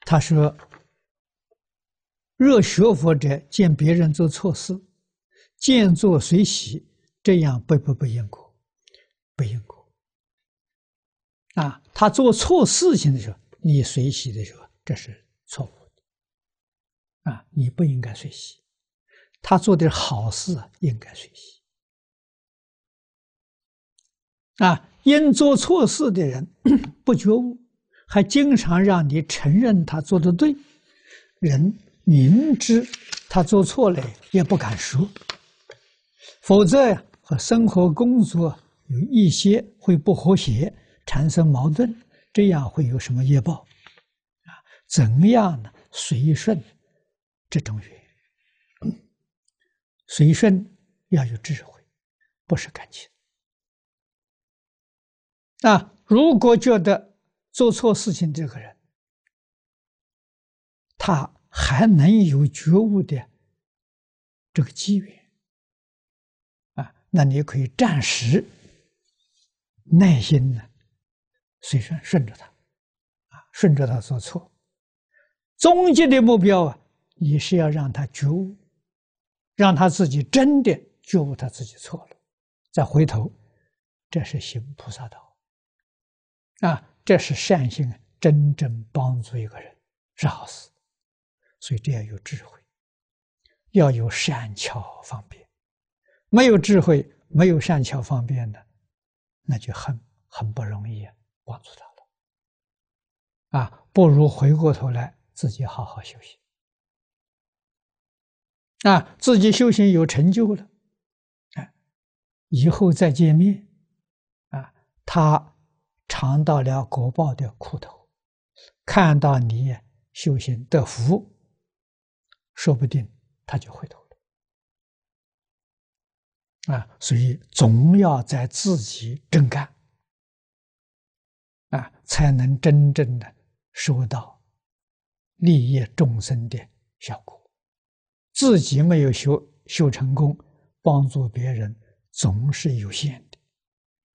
他说：若学佛者见别人做错事，见作随喜，这样不因果？不因果。他做错事情的时候，你随喜的时候，这是错误的。你不应该随喜。他做的好事应该随喜。因做错事的人不觉悟，还经常让你承认他做的对，人明知他做错了也不敢说，否则和生活工作有一些会不和谐，产生矛盾，这样会有什么业报？怎样呢？随顺这种缘，随顺要有智慧，不是感情。如果觉得做错事情这个人，他还能有觉悟的这个机缘，那你可以暂时耐心的随顺着他，顺着他做错。终极的目标你是要让他觉悟，让他自己真的觉悟他自己错了，再回头，这是行菩萨道。这是善行真正帮助一个人是好事，所以这要有智慧，要有善巧方便。没有智慧，没有善巧方便的，那就很不容易帮助他了。不如回过头来自己好好修行。自己修行有成就了，以后再见面，他尝到了果报的苦头，看到你修行得福，说不定他就回头了。所以总要在自己真干，才能真正的收到利益众生的效果。自己没有修成功，帮助别人总是有限。